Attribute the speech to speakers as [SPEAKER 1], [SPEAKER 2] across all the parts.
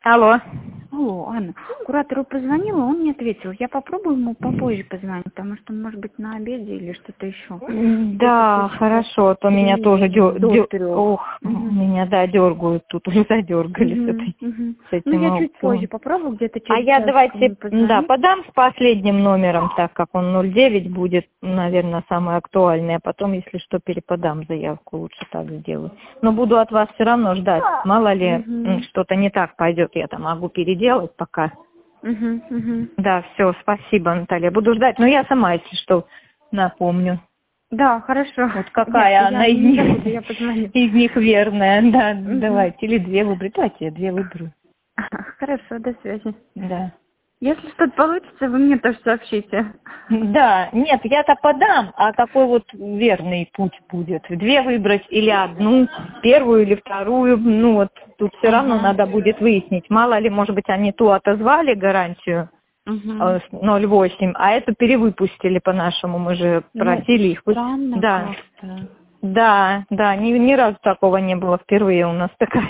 [SPEAKER 1] Алло.
[SPEAKER 2] Алло, Анна, куратору позвонила, он не ответил. Я попробую ему попозже позвонить, потому что он может быть на обеде или что-то еще.
[SPEAKER 1] Да, хорошо, а то меня тоже
[SPEAKER 2] Ох,
[SPEAKER 1] меня, да, дергают, тут уже задергали с этим.
[SPEAKER 2] Ну, я чуть позже попробую, где-то через
[SPEAKER 1] А я
[SPEAKER 2] час
[SPEAKER 1] давайте,
[SPEAKER 2] позвонить.
[SPEAKER 1] да, подам с последним номером, так как он 09 будет, наверное, самый актуальный, а потом, если что, переподам заявку, лучше так сделаю. Но буду от вас все равно ждать, мало ли что-то не так пойдет, я там могу переделать пока. Да, все, спасибо, Наталья, буду ждать, но я сама, если что, напомню.
[SPEAKER 2] Да, хорошо.
[SPEAKER 1] Вот какая она из них верная, да, давайте, или две выберу, давайте я две выберу.
[SPEAKER 2] Хорошо, до связи.
[SPEAKER 1] Да.
[SPEAKER 2] Если что-то получится, вы мне тоже сообщите.
[SPEAKER 1] Да, нет, я-то подам, а какой вот верный путь будет? Две выбрать или одну, первую или вторую, ну вот тут все равно надо будет выяснить. Мало ли, может быть, они ту отозвали гарантию 0,8, а эту перевыпустили по-нашему, мы же просили их.
[SPEAKER 2] Странно как-то.
[SPEAKER 1] Да, ни разу такого не было, впервые у нас такая.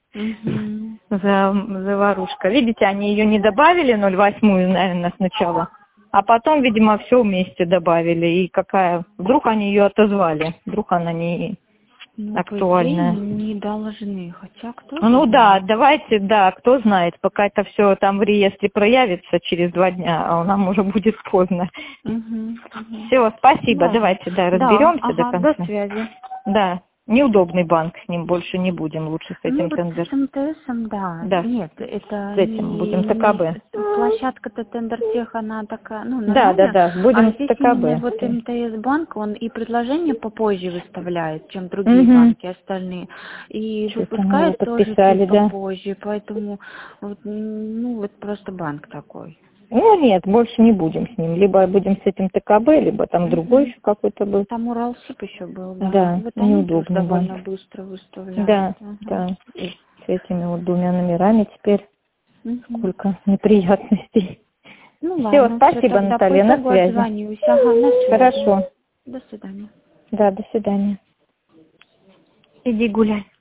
[SPEAKER 1] Заварушка. Видите, они ее не добавили 0,8, наверное, сначала, а потом, видимо, все вместе добавили. И вдруг они ее отозвали, вдруг она не актуальная.
[SPEAKER 2] По идее, не должны, хотя кто
[SPEAKER 1] знает. Да, давайте, да, кто знает, пока это все там в реестре проявится через 2 дня, а нам уже будет поздно. Все, спасибо, давайте, разберемся до конца.
[SPEAKER 2] До связи.
[SPEAKER 1] Да. Неудобный банк, с ним больше не будем, лучше с этим тендер.
[SPEAKER 2] С МТСом, да. Нет, это
[SPEAKER 1] с этим будем ТКБ.
[SPEAKER 2] Площадка-то Тендертех, она такая, нормальная.
[SPEAKER 1] Да, будем с ТКБ.
[SPEAKER 2] Именно вот МТС банк, он и предложение попозже выставляет, чем другие банки остальные. И выпускает тоже попозже, поэтому вот просто банк такой.
[SPEAKER 1] Нет, больше не будем с ним. Либо будем с этим ТКБ, либо там другой еще какой-то был.
[SPEAKER 2] Там Уралсиб еще был, да.
[SPEAKER 1] Да,
[SPEAKER 2] вот
[SPEAKER 1] неудобно.
[SPEAKER 2] Довольно быстро выставляют.
[SPEAKER 1] Да. И с этими вот 2 номерами теперь сколько неприятностей. Все, спасибо, Наталья, на связи.
[SPEAKER 2] На связи.
[SPEAKER 1] Хорошо.
[SPEAKER 2] До свидания.
[SPEAKER 1] Да, до свидания. Иди гуляй.